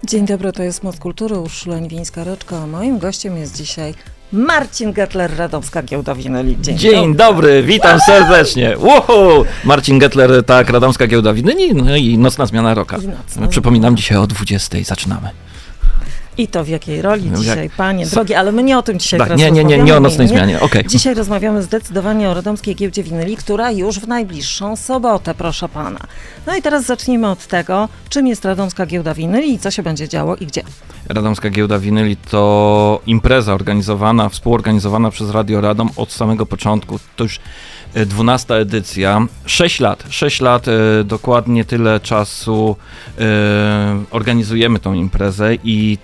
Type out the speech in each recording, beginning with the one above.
Dzień dobry, to jest Moc Kultury, Urszula Niwińska-Reczko, a moim gościem jest dzisiaj Marcin Gettler, Radomska Giełda Winyli. Dzień dobry, witam serdecznie. Uhu! Marcin Gettler, tak, Radomska Giełda Winyli, no i nocna zmiana roka. Przypominam, dzisiaj o 20:00 zaczynamy. I to w jakiej roli dzisiaj, panie drogi, ale my nie o tym dzisiaj teraz nie o nocnej zmianie, okej. Dzisiaj rozmawiamy zdecydowanie o Radomskiej Giełdzie Winyli, która już w najbliższą sobotę, proszę pana. No i teraz zacznijmy od tego, czym jest Radomska Giełda Winyli i co się będzie działo i gdzie. Radomska Giełda Winyli to impreza organizowana, współorganizowana przez Radio Radom od samego początku. To już 12. edycja. 6 lat, dokładnie tyle czasu organizujemy tą imprezę i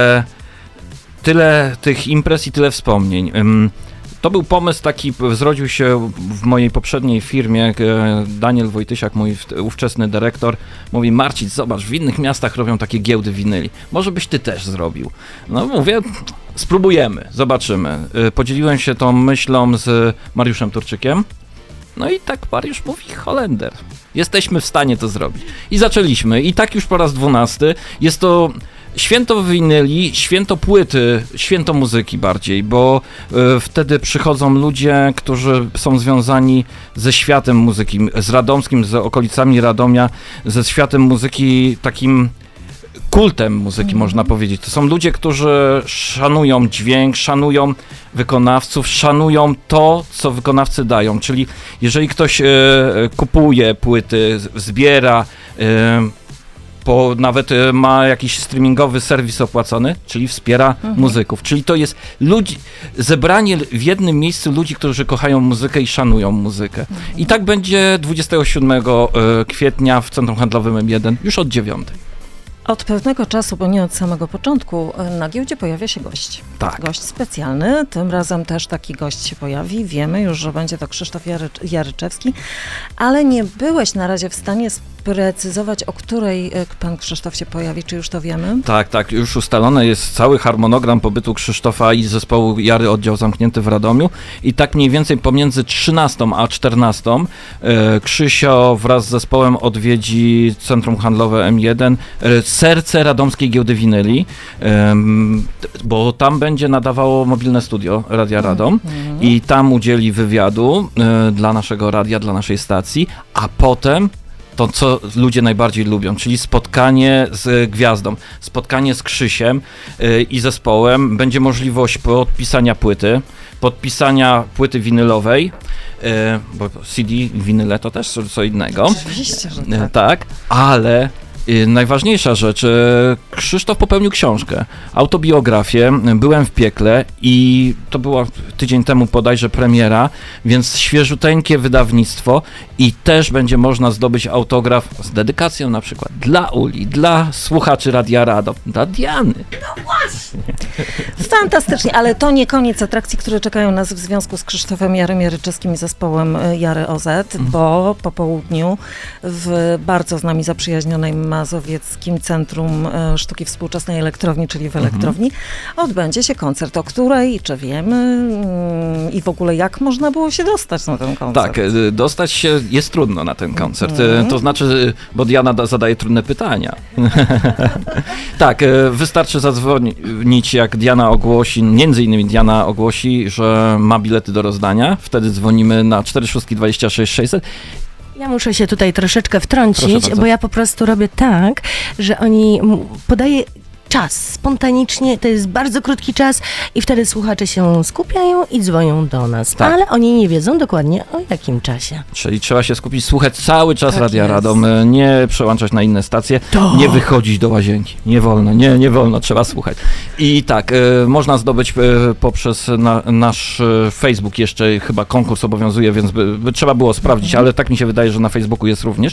tyle tych imprez i tyle wspomnień. To był pomysł taki, zrodził się w mojej poprzedniej firmie. Daniel Wojtysiak, mój ówczesny dyrektor, mówi: Marcin, zobacz, w innych miastach robią takie giełdy winyli. Może byś ty też zrobił. No mówię, spróbujemy, zobaczymy. Podzieliłem się tą myślą z Mariuszem Turczykiem. No i tak Mariusz mówi: Holender, jesteśmy w stanie to zrobić. I zaczęliśmy. I tak już po raz 12. Jest to święto winyli, święto płyty, święto muzyki bardziej, bo wtedy przychodzą ludzie, którzy są związani ze światem muzyki, z radomskim, z okolicami Radomia, ze światem muzyki takim kultem muzyki, można powiedzieć. To są ludzie, którzy szanują dźwięk, szanują wykonawców, szanują to, co wykonawcy dają. Czyli jeżeli ktoś kupuje płyty, zbiera, nawet ma jakiś streamingowy serwis opłacony, czyli wspiera muzyków. Czyli to jest zebranie w jednym miejscu ludzi, którzy kochają muzykę i szanują muzykę. I tak będzie 27 kwietnia w Centrum Handlowym M1, już od 9:00. Od pewnego czasu, bo nie od samego początku, na giełdzie pojawia się gość. Tak. Gość specjalny, tym razem też taki gość się pojawi. Wiemy już, że będzie to Krzysztof Jaryczewski, ale nie byłeś na razie w stanie sprecyzować, o której pan Krzysztof się pojawi, czy już to wiemy? Tak, już ustalony jest cały harmonogram pobytu Krzysztofa i zespołu Jary Oddział Zamknięty w Radomiu i tak mniej więcej pomiędzy 13 a 14 Krzysio wraz z zespołem odwiedzi Centrum Handlowe M1, serce Radomskiej Giełdy Winyli, bo tam będzie nadawało mobilne studio Radia Radom i tam udzieli wywiadu dla naszego radia, dla naszej stacji, a potem to, co ludzie najbardziej lubią, czyli spotkanie z gwiazdą, spotkanie z Krzysiem i zespołem. Będzie możliwość podpisania płyty winylowej, bo CD, winyle to też co innego. Oczywiście, że tak. Tak, ale najważniejsza rzecz, Krzysztof popełnił książkę, autobiografię, Byłem w piekle i to była tydzień temu bodajże premiera, więc świeżuteńkie wydawnictwo i też będzie można zdobyć autograf z dedykacją na przykład dla Uli, dla słuchaczy Radia Radom, dla Diany. No właśnie! Fantastycznie, ale to nie koniec atrakcji, które czekają nas w związku z Krzysztofem Jaryczewskim i zespołem Jary OZ, bo po południu w bardzo z nami zaprzyjaźnionej Mazowieckim Centrum Sztuki Współczesnej Elektrowni, czyli w Elektrowni, odbędzie się koncert, o której, czy wiemy i w ogóle jak można było się dostać na ten koncert? Tak, dostać się jest trudno na ten koncert, to znaczy, bo Diana zadaje trudne pytania. Tak, wystarczy zadzwonić, jak Diana ogłosi, między innymi Diana ogłosi, że ma bilety do rozdania, wtedy dzwonimy na 46 600. Ja muszę się tutaj troszeczkę wtrącić, bo ja po prostu robię tak, że oni podaję czas, spontanicznie, to jest bardzo krótki czas i wtedy słuchacze się skupiają i dzwonią do nas, tak. Ale oni nie wiedzą dokładnie o jakim czasie. Czyli trzeba się skupić, słuchać cały czas tak Radia Radom, nie przełączać na inne stacje, nie wychodzić do łazienki, nie wolno, trzeba słuchać. I tak, można zdobyć poprzez nasz Facebook, jeszcze chyba konkurs obowiązuje, więc by trzeba było sprawdzić, ale tak mi się wydaje, że na Facebooku jest również.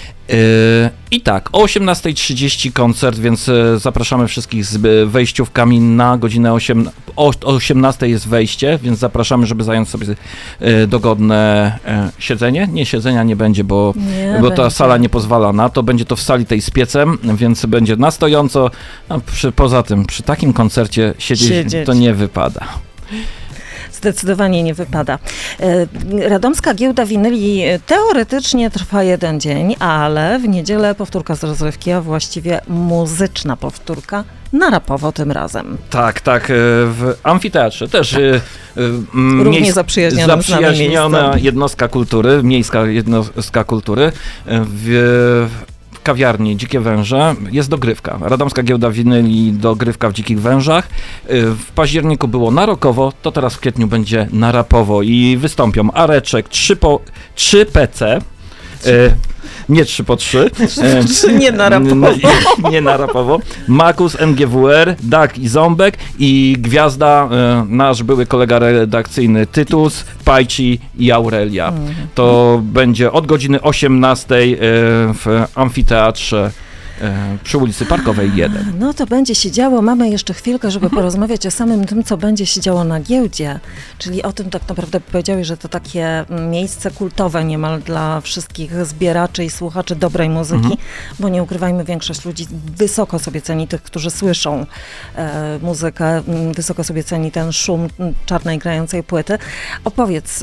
I tak, o 18:30 koncert, więc zapraszamy wszystkich z wejściówkami na godzinę 8. O 18:00 jest wejście, więc zapraszamy, żeby zająć sobie dogodne siedzenie. Nie, siedzenia nie będzie, bo ta sala nie pozwala na to. Będzie to w sali tej z piecem, więc będzie na stojąco. Poza tym, przy takim koncercie siedzieć to nie wypada. Zdecydowanie nie wypada. Radomska Giełda Winyli teoretycznie trwa 1 dzień, ale w niedzielę powtórka z rozrywki, a właściwie muzyczna powtórka, na Rapowo tym razem. Tak, w amfiteatrze też. Równie zaprzyjaźniona jednostka kultury, miejska jednostka kultury w kawiarni Dzikie Węże jest dogrywka. Radomska Giełda Winyli, dogrywka w Dzikich Wężach. W październiku było na rockowo, to teraz w kwietniu będzie na rapowo i wystąpią Areczek, 3 PC, nie 3x3. Nie na rapowo. Nie na rapowo. Makus, MGWR, Dak i Ząbek i gwiazda, nasz były kolega redakcyjny Tytus, Pajci i Aurelia. To będzie od godziny 18 w amfiteatrze przy ulicy Parkowej 1. No to będzie się działo. Mamy jeszcze chwilkę, żeby porozmawiać o samym tym, co będzie się działo na giełdzie, czyli o tym tak naprawdę powiedziałeś, że to takie miejsce kultowe niemal dla wszystkich zbieraczy i słuchaczy dobrej muzyki, bo nie ukrywajmy, większość ludzi wysoko sobie ceni tych, którzy słyszą muzykę, wysoko sobie ceni ten szum czarnej grającej płyty. Opowiedz,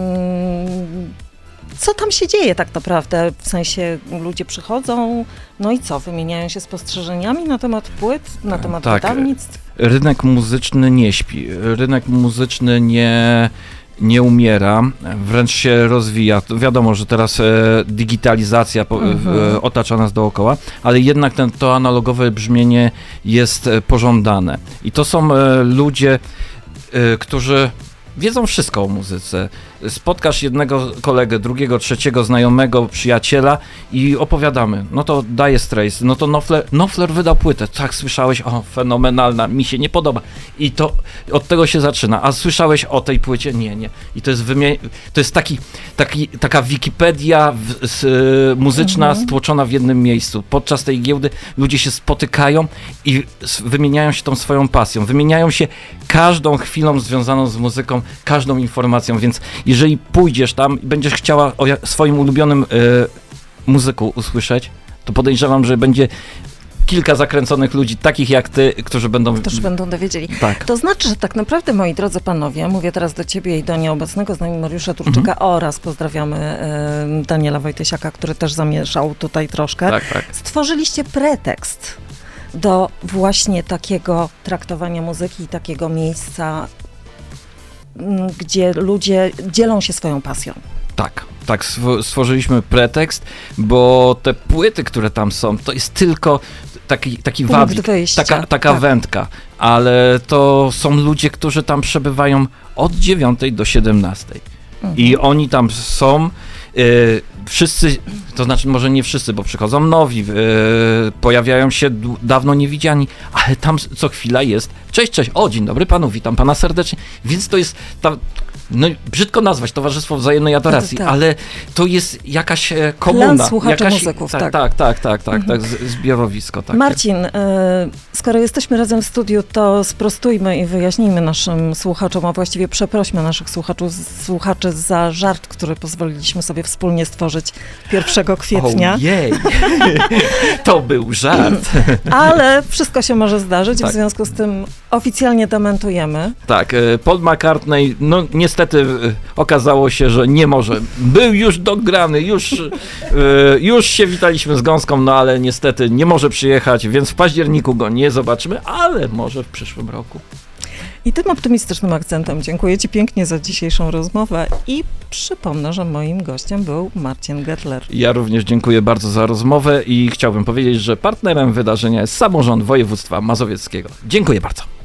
co tam się dzieje tak naprawdę? W sensie ludzie przychodzą, no i co? Wymieniają się spostrzeżeniami na temat płyt, na temat wydawnictw? Rynek muzyczny nie śpi. Rynek muzyczny nie umiera, wręcz się rozwija. Wiadomo, że teraz digitalizacja otacza nas dookoła, ale jednak to analogowe brzmienie jest pożądane. I to są ludzie, którzy wiedzą wszystko o muzyce. Spotkasz jednego kolegę, drugiego, trzeciego znajomego, przyjaciela i opowiadamy. No to Dire Straits, no to Knopfler wydał płytę. Tak, słyszałeś? O, fenomenalna, mi się nie podoba. I to od tego się zaczyna. A słyszałeś o tej płycie? Nie. I to jest taka Wikipedia muzyczna stłoczona w jednym miejscu. Podczas tej giełdy ludzie się spotykają i wymieniają się tą swoją pasją. Wymieniają się każdą chwilą związaną z muzyką, każdą informacją, więc jeżeli pójdziesz tam i będziesz chciała o swoim ulubionym muzyku usłyszeć, to podejrzewam, że będzie kilka zakręconych ludzi, takich jak ty, którzy będą dowiedzieli. Tak. To znaczy, że tak naprawdę, moi drodzy panowie, mówię teraz do ciebie i do nieobecnego z nami Mariusza Turczyka oraz pozdrawiamy Daniela Wojtysiaka, który też zamieszał tutaj troszkę. Tak. Stworzyliście pretekst do właśnie takiego traktowania muzyki i takiego miejsca, gdzie ludzie dzielą się swoją pasją. Tak, stworzyliśmy pretekst, bo te płyty, które tam są, to jest tylko taki wabik, taka wędka, ale to są ludzie, którzy tam przebywają od 9 do 17 i oni tam są, wszyscy, to znaczy może nie wszyscy, bo przychodzą nowi, pojawiają się dawno niewidziani, ale tam co chwila jest, cześć, o dzień dobry panu, witam pana serdecznie, więc to jest no brzydko nazwać, towarzystwo wzajemnej adoracji, tak. Ale to jest jakaś komuna. Klan słuchaczy muzyków, tak, zbiorowisko. Takie. Marcin, skoro jesteśmy razem w studiu, to sprostujmy i wyjaśnijmy naszym słuchaczom, a właściwie przeprośmy naszych słuchaczy za żart, który pozwoliliśmy sobie wspólnie stworzyć 1 kwietnia. Ojej, to był żart. Ale wszystko się może zdarzyć, w związku z tym oficjalnie dementujemy. Tak, Paul McCartney, no niestety okazało się, że nie może. Był już dograny, już się witaliśmy z gąską, no ale niestety nie może przyjechać, więc w październiku go nie zobaczymy, ale może w przyszłym roku. I tym optymistycznym akcentem dziękuję ci pięknie za dzisiejszą rozmowę i przypomnę, że moim gościem był Marcin Gettler. Ja również dziękuję bardzo za rozmowę i chciałbym powiedzieć, że partnerem wydarzenia jest samorząd województwa mazowieckiego. Dziękuję bardzo.